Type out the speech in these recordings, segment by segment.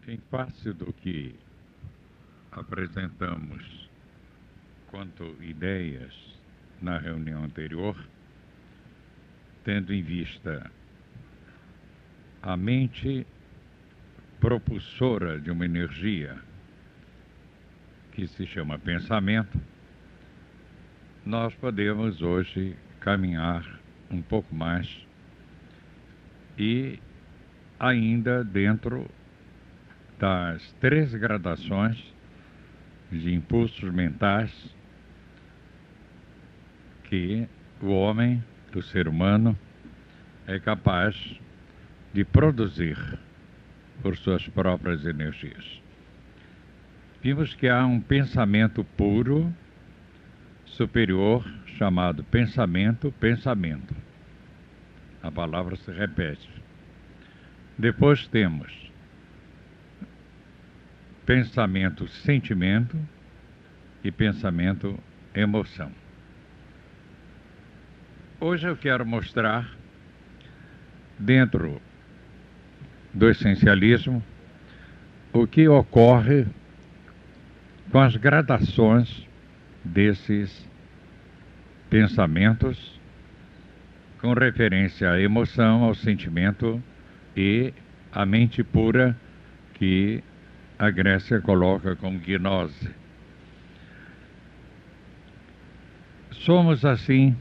Em face do que apresentamos quanto ideias na reunião anterior, tendo em vista a mente propulsora de uma energia que se chama pensamento, nós podemos hoje caminhar um pouco mais e ainda dentro das 3 gradações de impulsos mentais que o homem, o ser humano, é capaz de produzir por suas próprias energias. Vimos que há um pensamento puro, superior, chamado pensamento. A palavra se repete. Depois temos pensamento-sentimento e pensamento-emoção. Hoje eu quero mostrar, dentro do essencialismo, o que ocorre com as gradações desses pensamentos com referência à emoção, ao sentimento e à mente pura que a Grécia coloca como gnose. Somos, assim,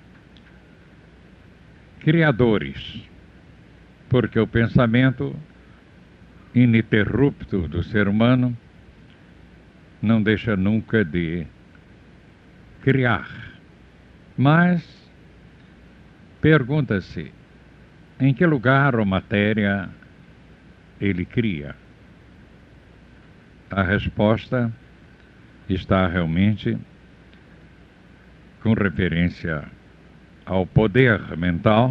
criadores, porque o pensamento ininterrupto do ser humano não deixa nunca de criar. Mas pergunta-se, em que lugar ou matéria ele cria? A resposta está realmente com referência ao poder mental.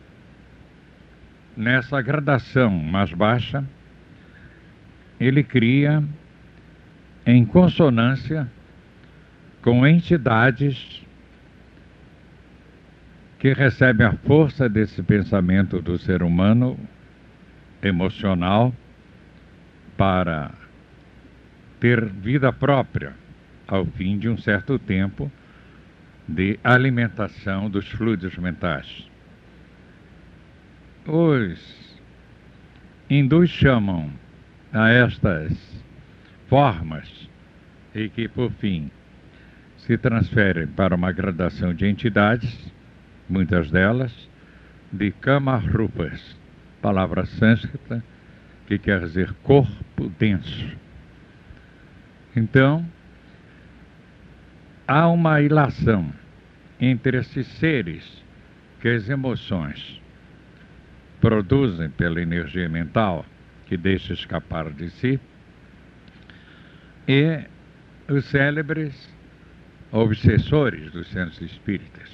Nessa gradação mais baixa, ele cria em consonância com entidades que recebem a força desse pensamento do ser humano emocional para ter vida própria ao fim de um certo tempo de alimentação dos fluidos mentais. Os hindus chamam a estas formas e que, por fim, se transferem para uma gradação de entidades, muitas delas, de Kama-rupas, palavra sânscrita que quer dizer corpo denso. Então, há uma ilação entre esses seres que as emoções produzem pela energia mental que deixa escapar de si e os célebres obsessores dos centros espíritas.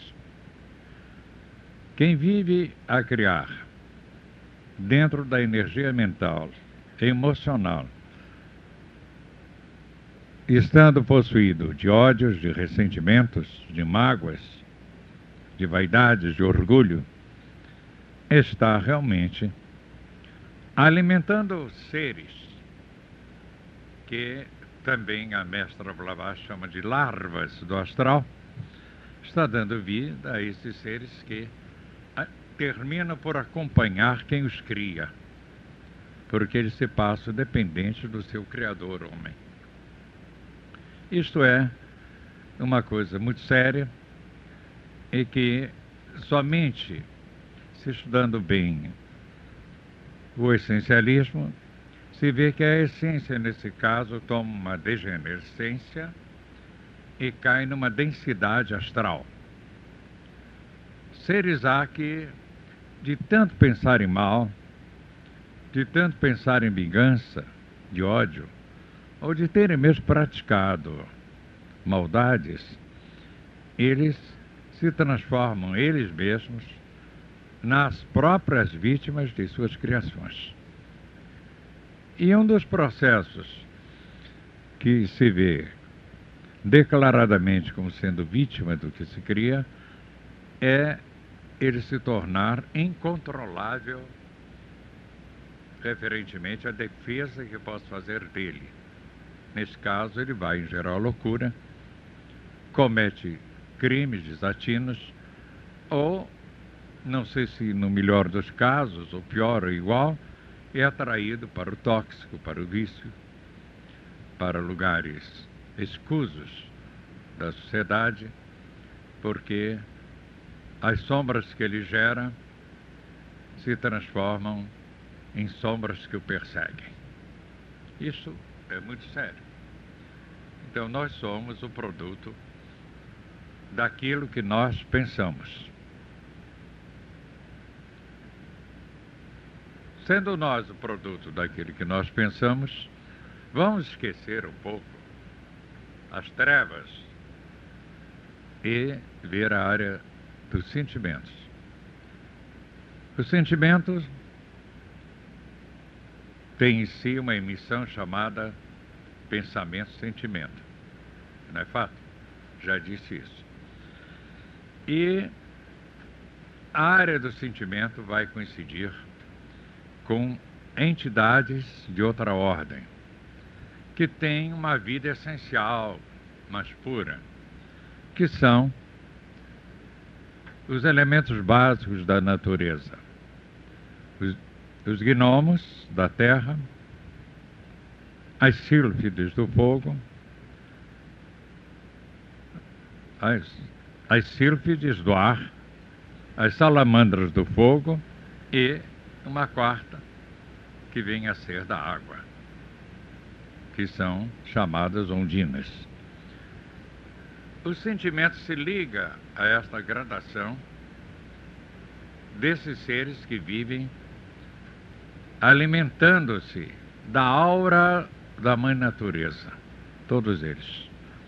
Quem vive a criar dentro da energia mental, emocional, estando possuído de ódios, de ressentimentos, de mágoas, de vaidades, de orgulho, está realmente alimentando seres que também a mestra Blavatsky chama de larvas do astral, está dando vida a esses seres que terminam por acompanhar quem os cria, porque eles se passam dependentes do seu criador, homem. Isto é uma coisa muito séria e que somente se estudando bem o essencialismo se vê que a essência, nesse caso, toma uma degenerescência e cai numa densidade astral. Seres há que, de tanto pensar em mal, de tanto pensar em vingança, de ódio, ou de terem mesmo praticado maldades, eles se transformam, eles mesmos, nas próprias vítimas de suas criações. E um dos processos que se vê declaradamente como sendo vítima do que se cria é ele se tornar incontrolável referentemente à defesa que posso fazer dele. Nesse caso, ele vai em geral loucura, comete crimes desatinos, ou, não sei se no melhor dos casos, ou pior ou igual, é atraído para o tóxico, para o vício, para lugares escusos da sociedade, porque as sombras que ele gera se transformam em sombras que o perseguem. Isso é muito sério. Então nós somos o produto daquilo que nós pensamos. Sendo nós o produto daquilo que nós pensamos, vamos esquecer um pouco as trevas e ver a área dos sentimentos. Os sentimentos têm em si uma emissão chamada pensamento-sentimento. Não é fato? Já disse isso. E a área do sentimento vai coincidir com entidades de outra ordem, que têm uma vida essencial, mais pura, que são os elementos básicos da natureza. Os gnomos da terra, as sílfides do fogo, as sílfides do ar, as salamandras do fogo e uma quarta que vem a ser da água, que são chamadas ondinas. O sentimento se liga a esta gradação desses seres que vivem alimentando-se da aura da Mãe Natureza, todos eles.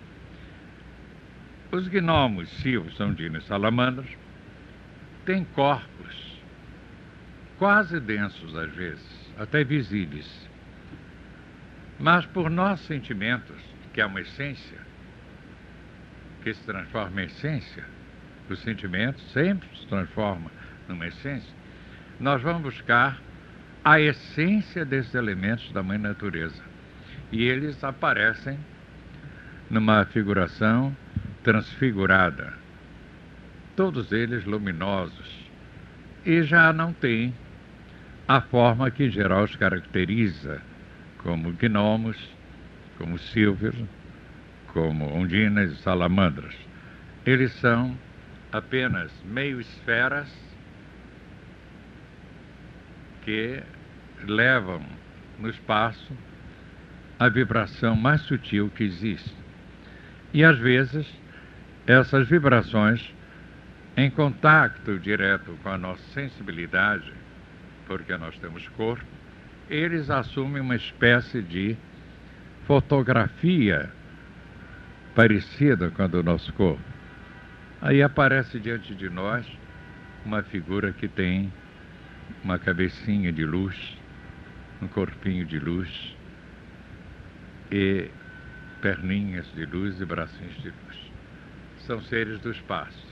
Os gnomos, silfos, ondinas e salamandras têm corpos quase densos às vezes, até visíveis, mas por nossos sentimentos, que é uma essência, que se transforma em essência, o sentimento sempre se transforma numa essência, nós vamos buscar a essência desses elementos da Mãe Natureza. E eles aparecem numa figuração transfigurada, todos eles luminosos, e já não têm a forma que em geral os caracteriza, como gnomos, como sílfides, como ondinas e salamandras. Eles são apenas meio esferas que levam no espaço a vibração mais sutil que existe. E às vezes essas vibrações, em contato direto com a nossa sensibilidade, porque nós temos corpo, eles assumem uma espécie de fotografia parecida com a do nosso corpo. Aí aparece diante de nós uma figura que tem uma cabecinha de luz, um corpinho de luz, e perninhas de luz e bracinhos de luz. São seres do espaço.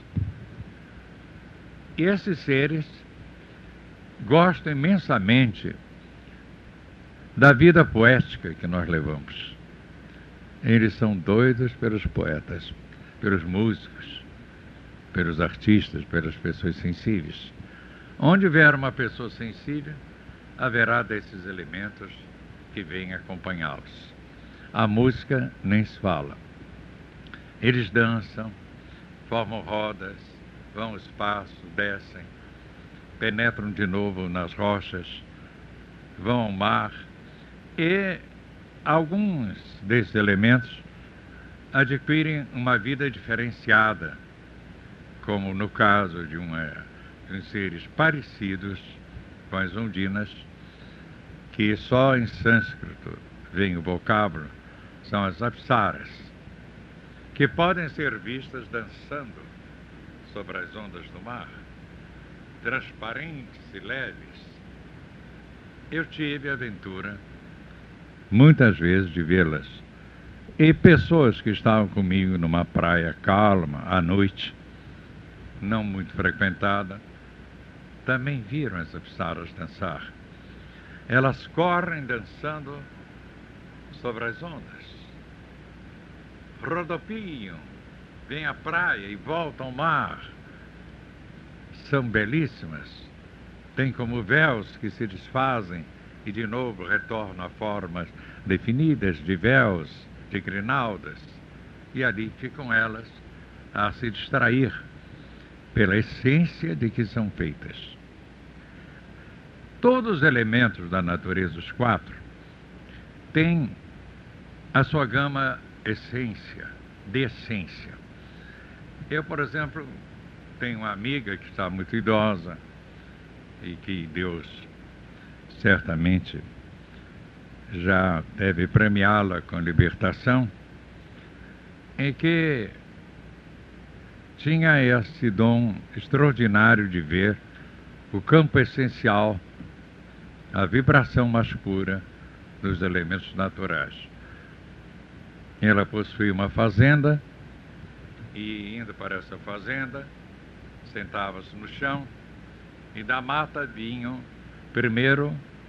E esses seres gostam imensamente da vida poética que nós levamos. Eles são doidos pelos poetas, pelos músicos, pelos artistas, pelas pessoas sensíveis. Onde houver uma pessoa sensível, haverá desses elementos que vêm acompanhá-los. A música nem se fala. Eles dançam, formam rodas, vão ao espaço, descem, penetram de novo nas rochas, vão ao mar, e alguns desses elementos adquirem uma vida diferenciada, como no caso de uns seres parecidos com as ondinas, que só em sânscrito vem o vocábulo, são as apsaras, que podem ser vistas dançando sobre as ondas do mar, transparentes e leves. Eu tive a aventura, muitas vezes, de vê-las. E pessoas que estavam comigo numa praia calma, à noite, não muito frequentada, também viram as apsaras dançar. Elas correm dançando sobre as ondas. Rodopiam, vêm à praia e voltam ao mar. São belíssimas. Têm como véus que se desfazem e de novo retornam a formas definidas de véus, de grinaldas. E ali ficam elas a se distrair pela essência de que são feitas. Todos os elementos da natureza, os 4, têm a sua gama de essência. Eu, por exemplo, tenho uma amiga que está muito idosa e que Deus certamente já deve premiá-la com libertação, em que tinha esse dom extraordinário de ver o campo essencial, a vibração mais pura dos elementos naturais. Ela possuía uma fazenda e, indo para essa fazenda, sentava-se no chão e da mata vinham, primeiro,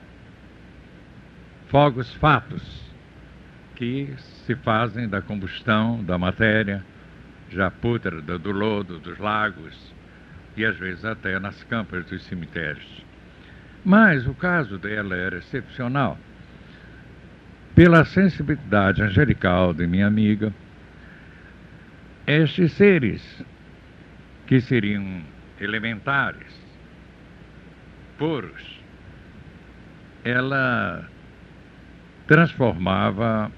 fogos fatos, que se fazem da combustão da matéria já pútrida do lodo, dos lagos e às vezes até nas campas dos cemitérios. Mas o caso dela era excepcional. Pela sensibilidade angelical de minha amiga, estes seres, que seriam elementares, puros, ela transformava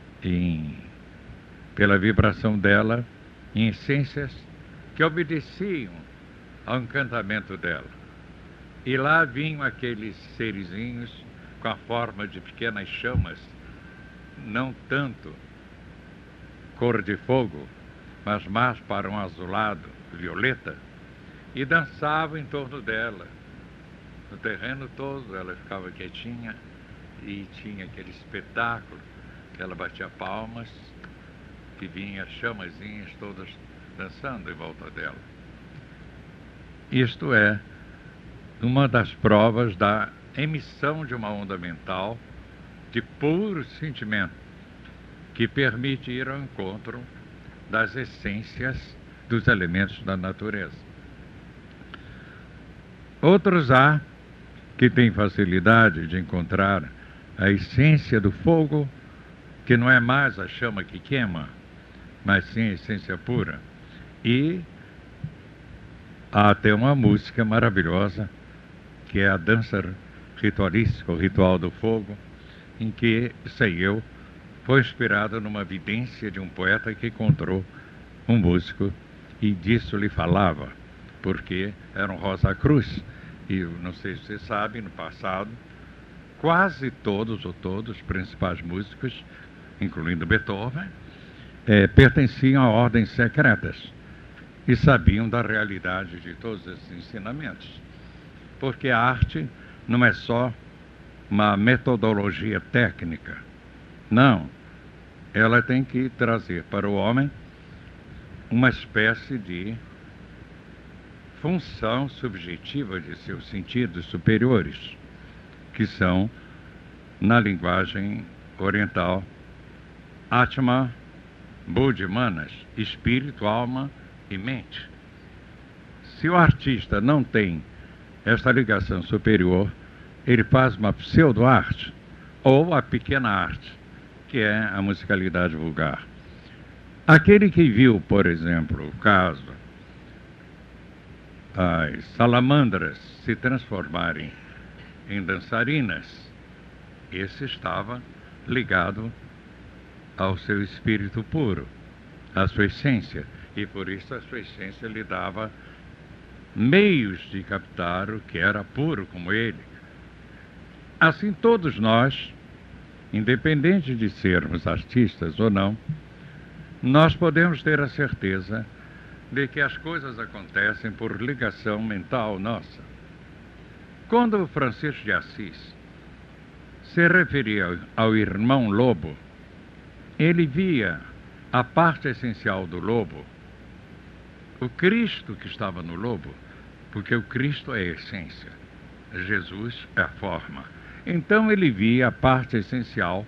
pela vibração dela, em essências que obedeciam ao encantamento dela. E lá vinham aqueles serizinhos com a forma de pequenas chamas, não tanto cor de fogo, mas mais para um azulado, violeta, e dançavam em torno dela. No terreno todo ela ficava quietinha e tinha aquele espetáculo que ela batia palmas e vinha as chamazinhas todas dançando em volta dela. Isto é uma das provas da emissão de uma onda mental de puro sentimento, que permite ir ao encontro das essências dos elementos da natureza. Outros há que têm facilidade de encontrar a essência do fogo, que não é mais a chama que queima, mas sim a essência pura. E há até uma música maravilhosa, que é a dança ritualística, o ritual do fogo, em que, sei eu, foi inspirado numa vidência de um poeta que encontrou um músico e disso lhe falava, porque era um Rosa Cruz. E não sei se você sabe, no passado, quase todos os principais músicos, incluindo Beethoven, pertenciam a ordens secretas e sabiam da realidade de todos esses ensinamentos. Porque a arte não é só uma metodologia técnica. Não. Ela tem que trazer para o homem uma espécie de função subjetiva de seus sentidos superiores, que são, na linguagem oriental, Atma, Buddhi, Manas, espírito, alma e mente. Se o artista não tem esta ligação superior, ele faz uma pseudo-arte ou a pequena arte, que é a musicalidade vulgar. Aquele que viu, por exemplo, o caso as salamandras se transformarem em dançarinas, esse estava ligado ao seu espírito puro, à sua essência, e por isso a sua essência lhe dava meios de captar o que era puro como ele. Assim todos nós, independente de sermos artistas ou não, nós podemos ter a certeza de que as coisas acontecem por ligação mental nossa. Quando Francisco de Assis se referia ao irmão lobo, ele via a parte essencial do lobo, o Cristo que estava no lobo, porque o Cristo é a essência, Jesus é a forma. Então ele via a parte essencial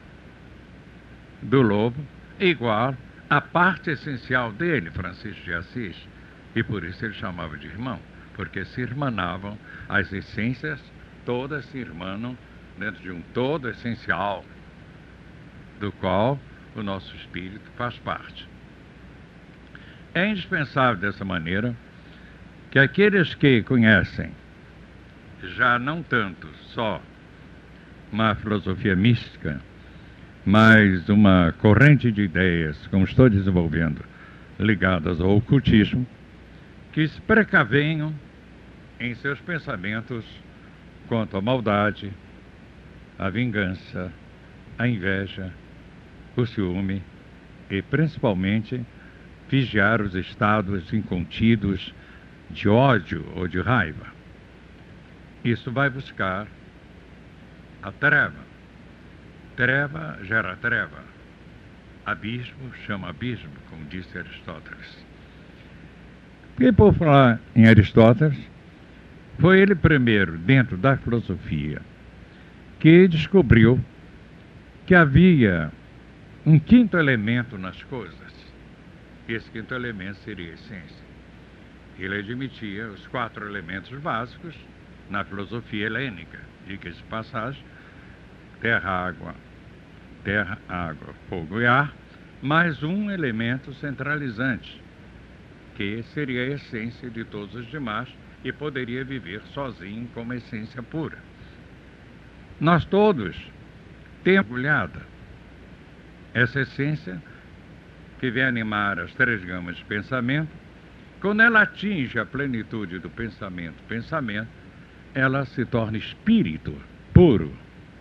do lobo igual à parte essencial dele, Francisco de Assis. E por isso ele chamava de irmão, porque se irmanavam, as essências todas se irmanam dentro de um todo essencial, do qual o nosso espírito faz parte. É indispensável dessa maneira que aqueles que conhecem, já não tanto só uma filosofia mística, mas uma corrente de ideias, como estou desenvolvendo, ligadas ao ocultismo, que se precavenham em seus pensamentos quanto à maldade, à vingança, à inveja, o ciúme e, principalmente, vigiar os estados incontidos de ódio ou de raiva. Isso vai buscar a treva. Treva gera treva. Abismo chama abismo, como disse Aristóteles. E por falar em Aristóteles, foi ele primeiro, dentro da filosofia, que descobriu que havia um quinto elemento nas coisas. Esse quinto elemento seria a essência. Ele admitia os 4 elementos básicos na filosofia helênica, diga-se de passagem: terra, água, fogo e ar, mais um elemento centralizante, que seria a essência de todos os demais e poderia viver sozinho como essência pura. Nós todos temos mergulhada essa essência que vem animar as 3 gamas de pensamento. Quando ela atinge a plenitude do pensamento, ela se torna espírito puro.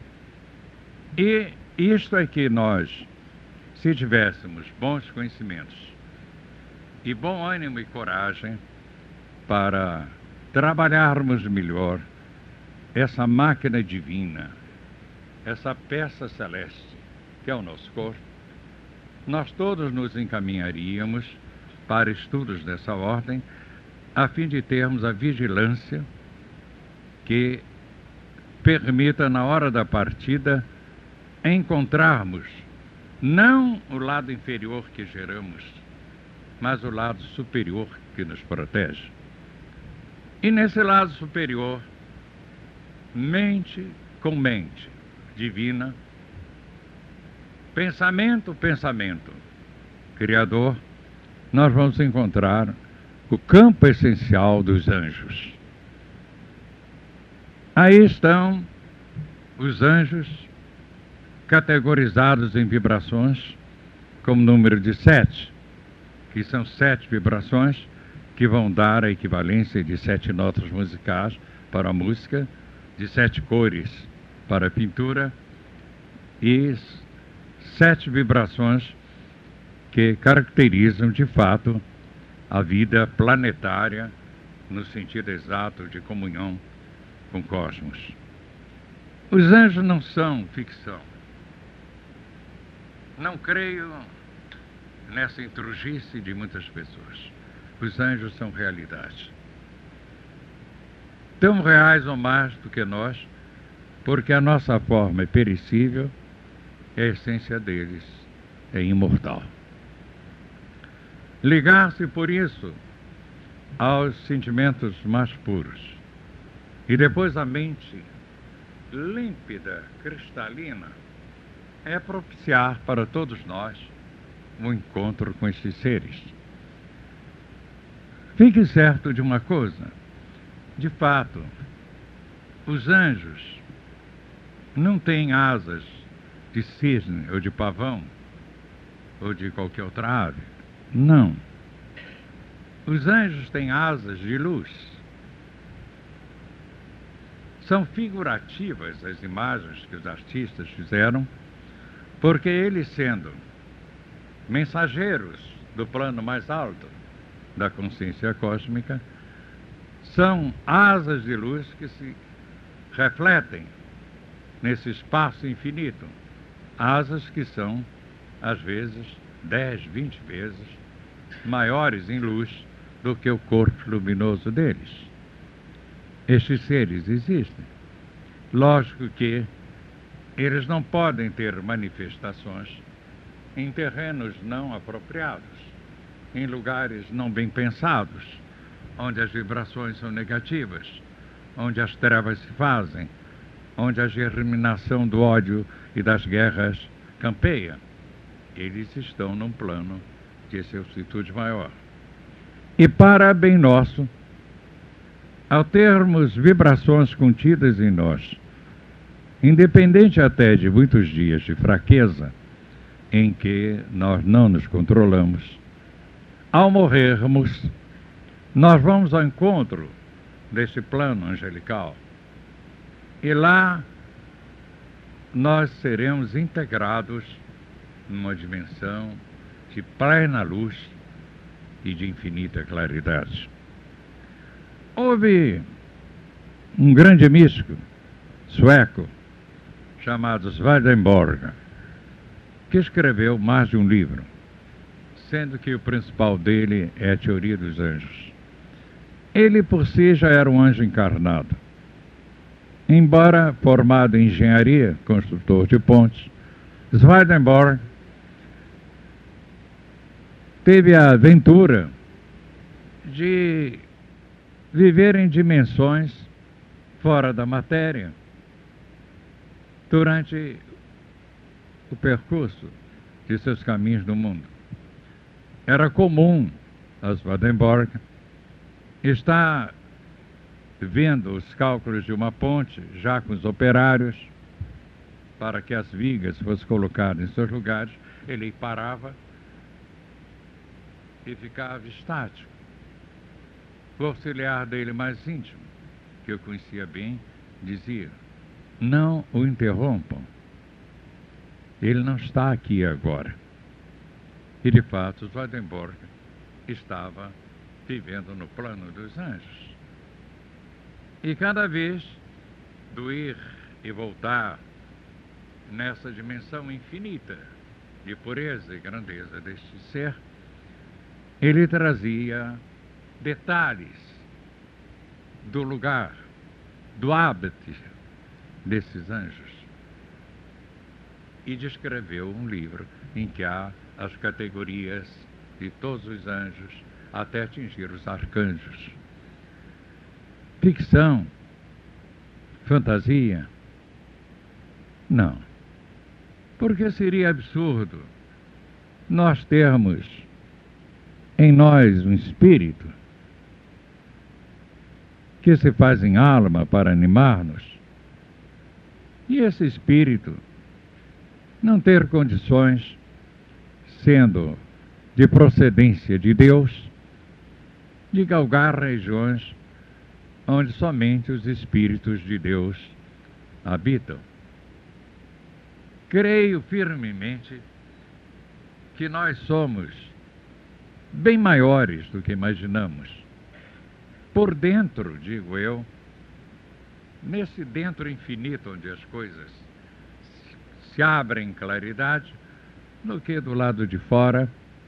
E isto é que nós, se tivéssemos bons conhecimentos e bom ânimo e coragem para trabalharmos melhor essa máquina divina, essa peça celeste que é o nosso corpo, nós todos nos encaminharíamos para estudos dessa ordem, a fim de termos a vigilância que permita, na hora da partida, encontrarmos não o lado inferior que geramos, mas o lado superior que nos protege. E nesse lado superior, mente com mente divina, pensamento criador, nós vamos encontrar o campo essencial dos anjos. Aí estão os anjos categorizados em vibrações, como número de 7, que são 7 vibrações que vão dar a equivalência de 7 notas musicais para a música, de 7 cores para a pintura e 7 vibrações que caracterizam de fato a vida planetária no sentido exato de comunhão com o cosmos. Os anjos não são ficção. Não creio nessa intrusice de muitas pessoas. Os anjos são realidade. Tão reais ou mais do que nós, porque a nossa forma é perecível e a essência deles é imortal. Ligar-se, por isso, aos sentimentos mais puros e depois a mente límpida, cristalina, é propiciar para todos nós um encontro com esses seres. Fique certo de uma coisa: de fato, os anjos não têm asas de cisne ou de pavão ou de qualquer outra ave. Não. Os anjos têm asas de luz. São figurativas as imagens que os artistas fizeram, porque eles, sendo mensageiros do plano mais alto da consciência cósmica, são asas de luz que se refletem nesse espaço infinito. Asas que são, às vezes, 10, 20 vezes maiores em luz do que o corpo luminoso deles. Estes seres existem. Lógico que eles não podem ter manifestações em terrenos não apropriados, em lugares não bem pensados, onde as vibrações são negativas, onde as trevas se fazem, onde a germinação do ódio e das guerras campeia. Eles estão num plano de excelsitude maior. E para bem nosso, ao termos vibrações contidas em nós, independente até de muitos dias de fraqueza, em que nós não nos controlamos, ao morrermos, nós vamos ao encontro desse plano angelical. E lá nós seremos integrados numa dimensão de plena luz e de infinita claridade. Houve um grande místico sueco chamado Swedenborg, que escreveu mais de um livro, sendo que o principal dele é a Teoria dos Anjos. Ele por si já era um anjo encarnado. Embora formado em engenharia, construtor de pontes, Swedenborg teve a aventura de viver em dimensões fora da matéria durante o percurso de seus caminhos no mundo. Era comum a Swedenborg estar vendo os cálculos de uma ponte, já com os operários, para que as vigas fossem colocadas em seus lugares. Ele parava e ficava estático. O auxiliar dele mais íntimo, que eu conhecia bem, dizia: não o interrompam, ele não está aqui agora. E de fato, Swedenborg estava vivendo no plano dos anjos. E cada vez do ir e voltar nessa dimensão infinita de pureza e grandeza deste ser, ele trazia detalhes do lugar, do hábito desses anjos. E descreveu um livro em que há as categorias de todos os anjos até atingir os arcanjos. Ficção? Fantasia? Não. Porque seria absurdo nós termos em nós um espírito que se faz em alma para animar-nos, e esse espírito não ter condições, sendo de procedência de Deus, de galgar regiões onde somente os espíritos de Deus habitam. Creio firmemente que nós somos bem maiores do que imaginamos. Por dentro, digo eu, nesse dentro infinito onde as coisas se abrem em claridade, do que do lado de fora,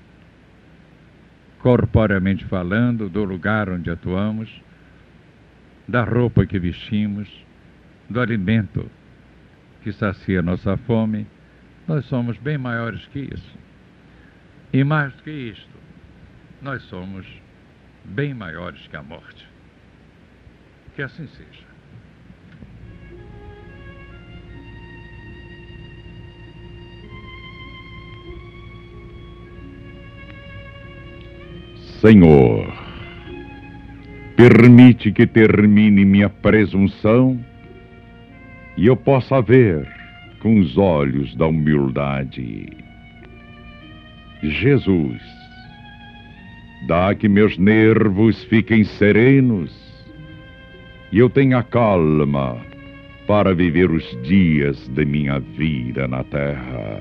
corporeamente falando, do lugar onde atuamos, da roupa que vestimos, do alimento que sacia nossa fome. Nós somos bem maiores que isso. E mais do que isto, nós somos bem maiores que a morte. Que assim seja. Senhor, permite que termine minha presunção e eu possa ver com os olhos da humildade. Jesus, dá que meus nervos fiquem serenos e eu tenha calma para viver os dias de minha vida na terra.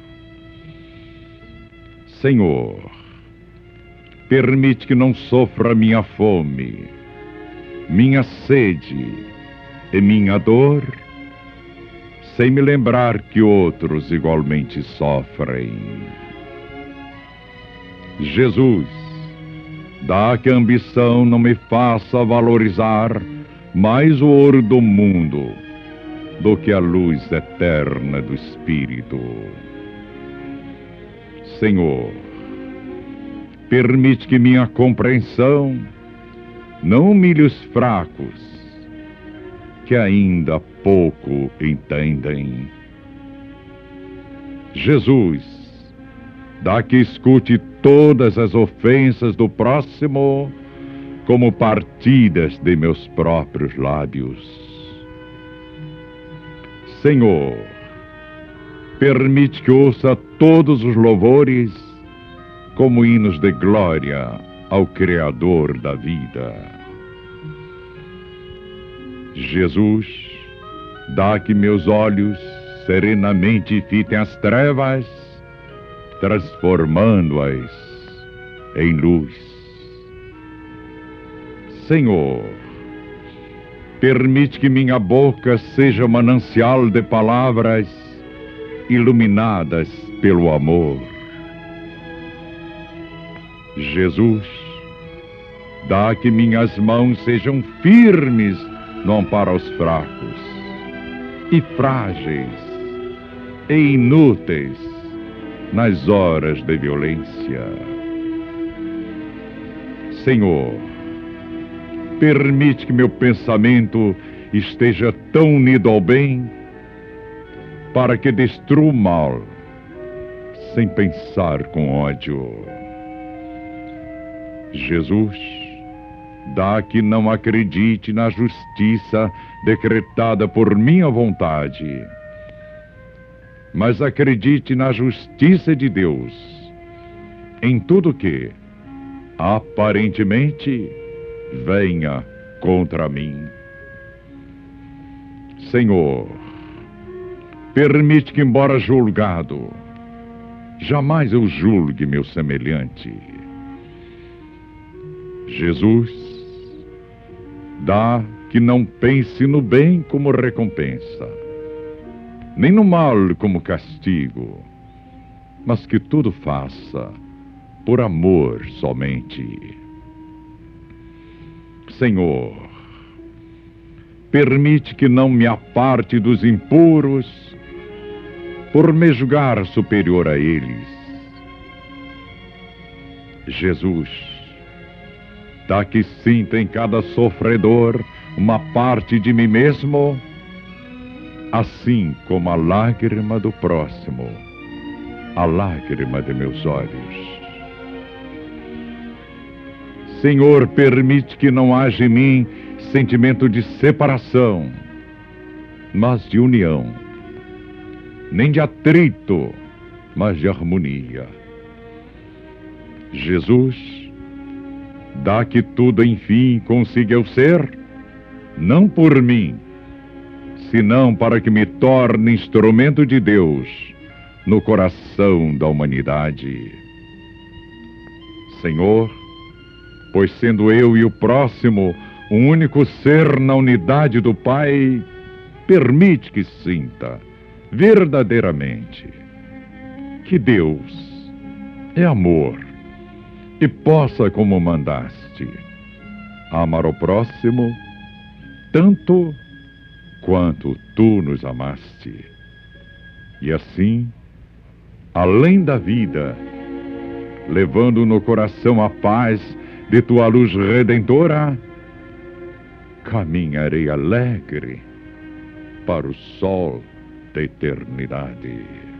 Senhor, permite que não sofra minha fome, minha sede e minha dor, sem me lembrar que outros igualmente sofrem. Jesus, dá que a ambição não me faça valorizar mais o ouro do mundo do que a luz eterna do Espírito. Senhor, permite que minha compreensão não humilhe os fracos, que ainda pouco entendem. Jesus, dá que escute todas as ofensas do próximo como partidas de meus próprios lábios. Senhor, permite que ouça todos os louvores como hinos de glória ao Criador da vida. Jesus, dá que meus olhos serenamente fitem as trevas, transformando-as em luz. Senhor, permite que minha boca seja manancial de palavras iluminadas pelo amor. Jesus, dá que minhas mãos sejam firmes no amparo aos fracos e frágeis e inúteis nas horas de violência. Senhor, permite que meu pensamento esteja tão unido ao bem para que destrua o mal sem pensar com ódio. Jesus, dá que não acredite na justiça decretada por minha vontade, mas acredite na justiça de Deus em tudo que, aparentemente, venha contra mim. Senhor, permite que, embora julgado, jamais eu julgue meu semelhante. Jesus, dá que não pense no bem como recompensa, nem no mal como castigo, mas que tudo faça por amor somente. Senhor, permite que não me aparte dos impuros por me julgar superior a eles. Jesus, dá que sinta em cada sofredor uma parte de mim mesmo, assim como a lágrima do próximo, a lágrima de meus olhos. Senhor, permite que não haja em mim sentimento de separação, mas de união, nem de atrito, mas de harmonia. Jesus, dá que tudo, enfim, consiga eu ser, não por mim, senão para que me torne instrumento de Deus no coração da humanidade. Senhor, pois sendo eu e o próximo um único ser na unidade do Pai, permite que sinta verdadeiramente que Deus é amor e possa, como mandaste, amar o próximo tanto quanto tu nos amaste. E assim, além da vida, levando no coração a paz de tua luz redentora, caminharei alegre para o sol da eternidade.